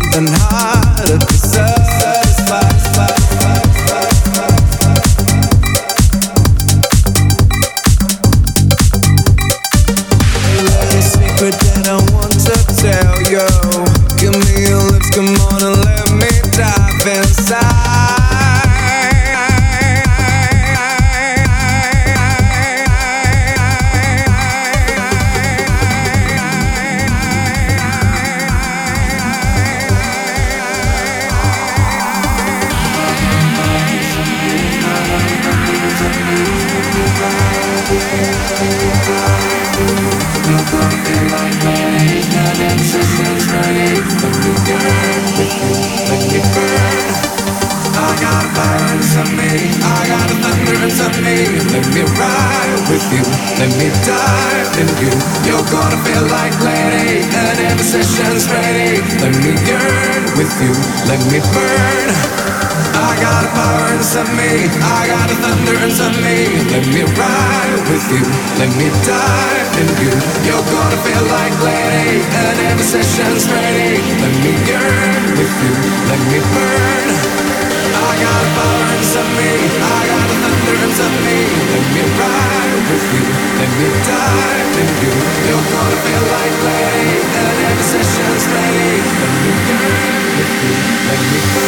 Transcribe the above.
and harder to satisfy. A secret that I want to tell you. Give me your lips, come on and let me dive inside. Let me ride with you, let me dive in you. You're gonna feel like lady, and every session's ready. Let me yearn with you, let me burn. I got a power inside me, I got a thunder inside me. Let me ride with you, let me dive in you. You're gonna feel like lady, and every session's ready. Let me yearn with you, let me burn. I got a power inside me, I got a thunder inside me. Let me ride with you, let me dive in you. You're gonna feel like lady, and every session's ready. Let me yearn with you, let me burn.